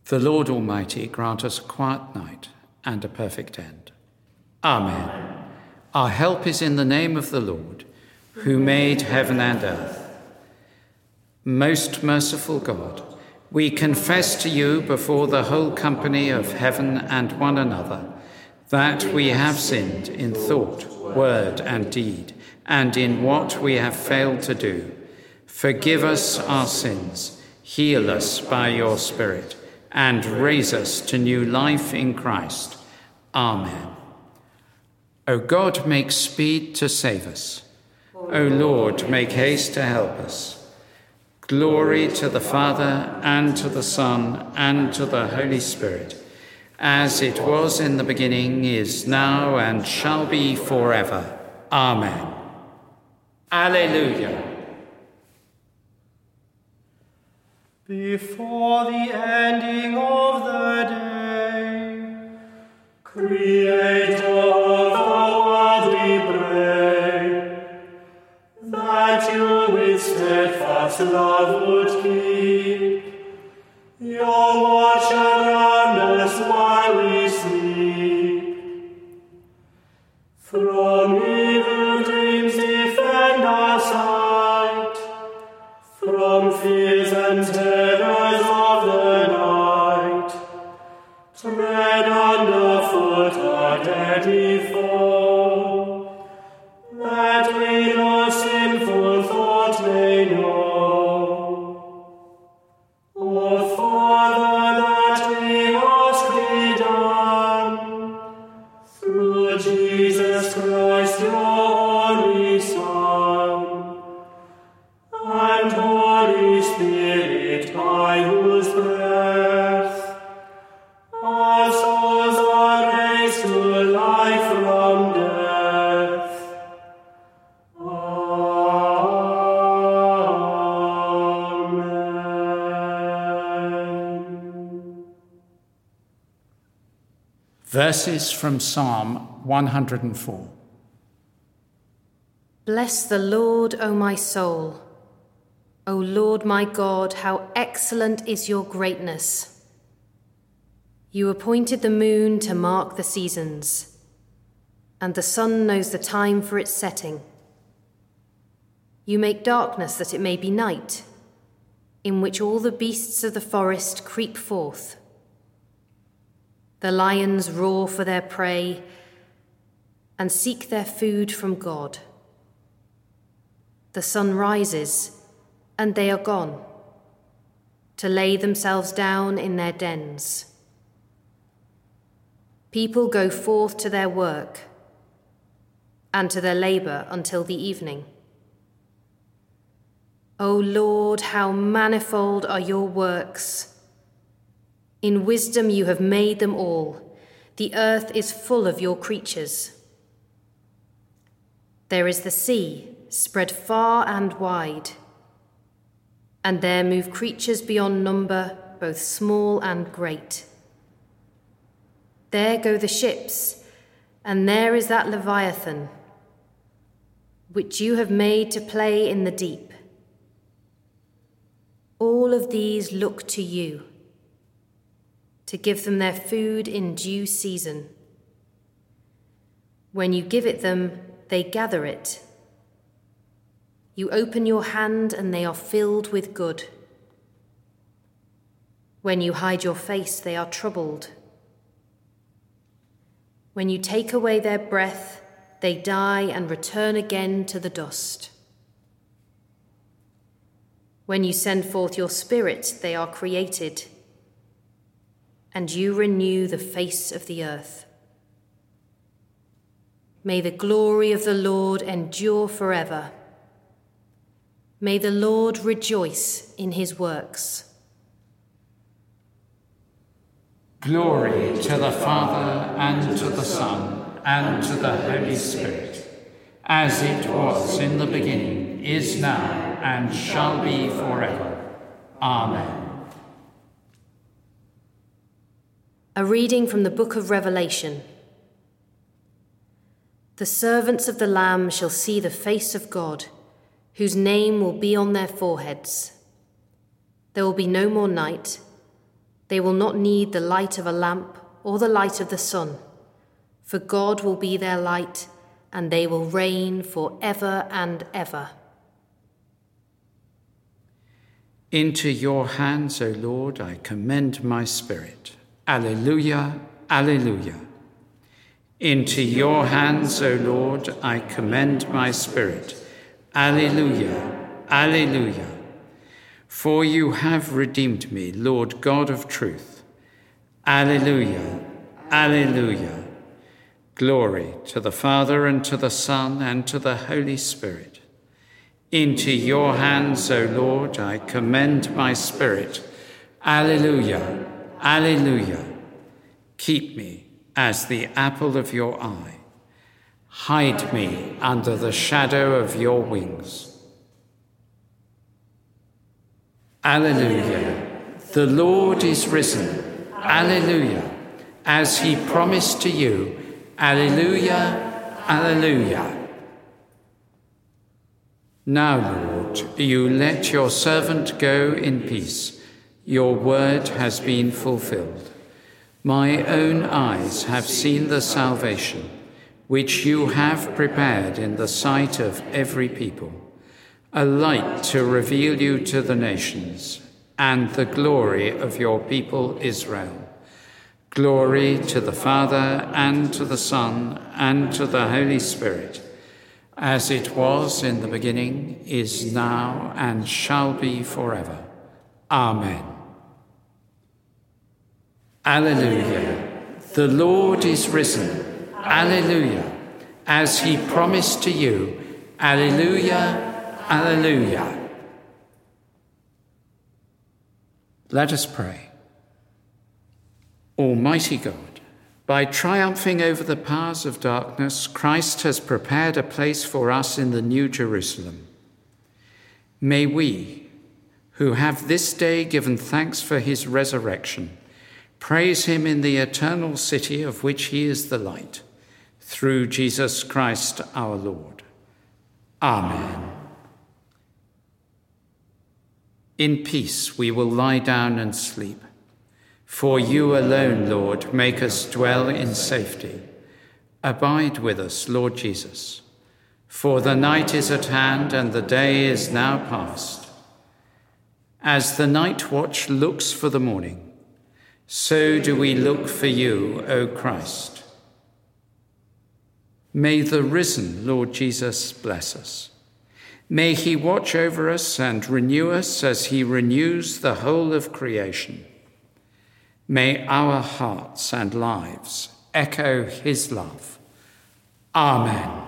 The Lord Almighty grant us a quiet night and a perfect end. Amen. Our help is in the name of the Lord, who made heaven and earth. Most merciful God, we confess to you before the whole company of heaven and one another that we have sinned in thought, word, and deed, and in what we have failed to do. Forgive us our sins, heal us by your Spirit, and raise us to new life in Christ. Amen. O God, make speed to save us. O Lord, make haste to help us. Glory to the Father, and to the Son, and to the Holy Spirit, as it was in the beginning, is now, and shall be forever. Amen. Alleluia. Before the ending of the day, Creator of the world, we pray, that you with steadfast love would keep your watch around us while we sleep. From evil dreams defend our sight, from fears and terrors of the night. Tread underfoot our deadly foe, that we no sinful thought may know. O Father, that we ask thee done, through Jesus Christ, your only Son, and Holy Spirit, by whose breath our souls are raised to life from death. Amen. Verses from Psalm 104. Bless the Lord, O my soul. O Lord my God, how excellent is your greatness. You appointed the moon to mark the seasons, and the sun knows the time for its setting. You make darkness that it may be night, in which all the beasts of the forest creep forth. The lions roar for their prey and seek their food from God. The sun rises, and they are gone, to lay themselves down in their dens. People go forth to their work and to their labor until the evening. O Lord, how manifold are your works! In wisdom you have made them all. The earth is full of your creatures. There is the sea, spread far and wide, and there move creatures beyond number, both small and great. There go the ships, and there is that Leviathan, which you have made to play in the deep. All of these look to you, to give them their food in due season. When you give it them, they gather it. You open your hand, and they are filled with good. When you hide your face, they are troubled. When you take away their breath, they die and return again to the dust. When you send forth your Spirit, they are created, and you renew the face of the earth. May the glory of the Lord endure forever. May the Lord rejoice in his works. Glory to the Father, and to the Son, and to the Holy Spirit, as it was in the beginning, is now, and shall be forever. Amen. A reading from the book of Revelation. The servants of the Lamb shall see the face of God, whose name will be on their foreheads. There will be no more night. They will not need the light of a lamp or the light of the sun, for God will be their light, and they will reign for ever and ever. Into your hands, O Lord, I commend my spirit. Alleluia, alleluia. Into your hands, O Lord, I commend my spirit. Alleluia, alleluia. For you have redeemed me, Lord God of truth. Alleluia, alleluia. Glory to the Father, and to the Son, and to the Holy Spirit. Into your hands, O Lord, I commend my spirit. Alleluia, alleluia. Keep me as the apple of your eye. Hide me under the shadow of your wings. Alleluia. The Lord is risen. Alleluia. As he promised to you. Alleluia, alleluia. Now, Lord, you let your servant go in peace. Your word has been fulfilled. My own eyes have seen the salvation, which you have prepared in the sight of every people, a light to reveal you to the nations, and the glory of your people Israel. Glory to the Father, and to the Son, and to the Holy Spirit, as it was in the beginning, is now, and shall be forever. Amen. Alleluia. The Lord is risen. Alleluia. As he promised to you. Alleluia, alleluia. Let us pray. Almighty God, by triumphing over the powers of darkness, Christ has prepared a place for us in the New Jerusalem. May we, who have this day given thanks for his resurrection, praise him in the eternal city of which he is the light, through Jesus Christ our Lord. Amen. In peace we will lie down and sleep. For you alone, Lord, make us dwell in safety. Abide with us, Lord Jesus. For the night is at hand and the day is now past. As the night watch looks for the morning, so do we look for you, O Christ. May the risen Lord Jesus bless us. May he watch over us and renew us as he renews the whole of creation. May our hearts and lives echo his love. Amen.